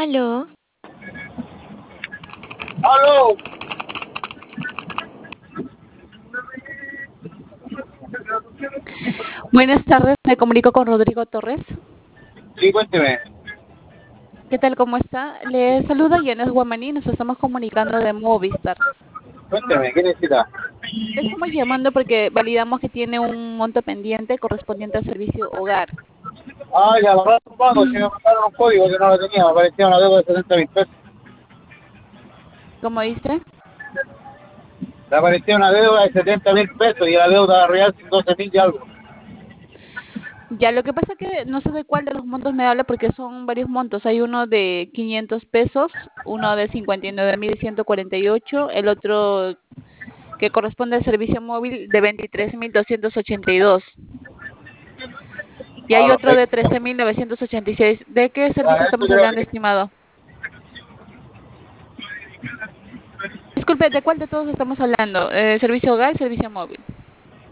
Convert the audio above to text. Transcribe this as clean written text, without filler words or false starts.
Aló, ¡Aló! Buenas tardes, me comunico con Rodrigo Torres. Sí, cuénteme. ¿Qué tal? ¿Cómo está? Le saluda Yanes Guamaní, nos estamos comunicando de Movistar. Cuénteme, ¿qué necesita? Le estamos llamando porque validamos que tiene un monto pendiente correspondiente al servicio hogar. Ah, ya, la verdad, un pago, si me mandaron un código que no lo tenía, me aparecía una deuda de 70.000 pesos. ¿Cómo dice? Me aparecía una deuda de 70.000 pesos y la deuda real son 12.000 y algo. Ya, lo que pasa que no sé de cuál de los montos me habla porque son varios montos. Hay uno de 500 pesos, uno de 59.148, el otro que corresponde al servicio móvil de 23.282. Y Ah, hay otro de perfecto. 13.986. ¿De qué Ya, servicio eso estamos creo hablando, que... estimado? Disculpe, ¿de cuál de todos estamos hablando? ¿Servicio hogar, servicio móvil?